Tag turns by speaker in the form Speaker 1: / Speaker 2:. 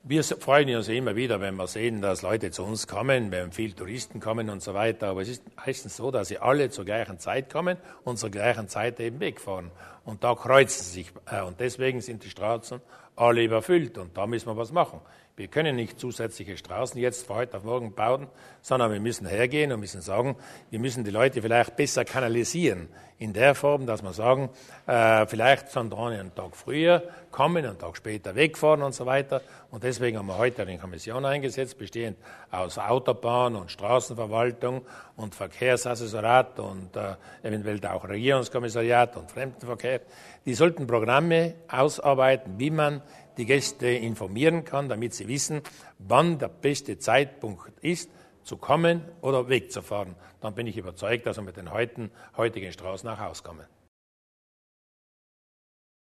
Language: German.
Speaker 1: Wir freuen uns immer wieder, wenn wir sehen, dass Leute zu uns kommen, wenn viele Touristen kommen und so weiter. Aber es ist meistens so, dass sie alle zur gleichen Zeit kommen und zur gleichen Zeit eben wegfahren. Und da kreuzen sie sich. Und deswegen sind die Straßen alle überfüllt. Und da müssen wir was machen. Wir können nicht zusätzliche Straßen jetzt von heute auf morgen bauen, sondern wir müssen hergehen und müssen sagen, wir müssen die Leute vielleicht besser kanalisieren. In der Form, dass wir sagen, vielleicht sollen einen Tag früher kommen, einen Tag später wegfahren und so weiter. Und deswegen haben wir heute eine Kommission eingesetzt, bestehend aus Autobahn und Straßenverwaltung und Verkehrsassessorat und eventuell auch Regierungskommissariat und Fremdenverkehr. Die sollten Programme ausarbeiten, wie man die Gäste informieren kann, damit sie wissen, wann der beste Zeitpunkt ist, zu kommen oder wegzufahren. Dann bin ich überzeugt, dass wir mit den heutigen Straßen auch auskommen.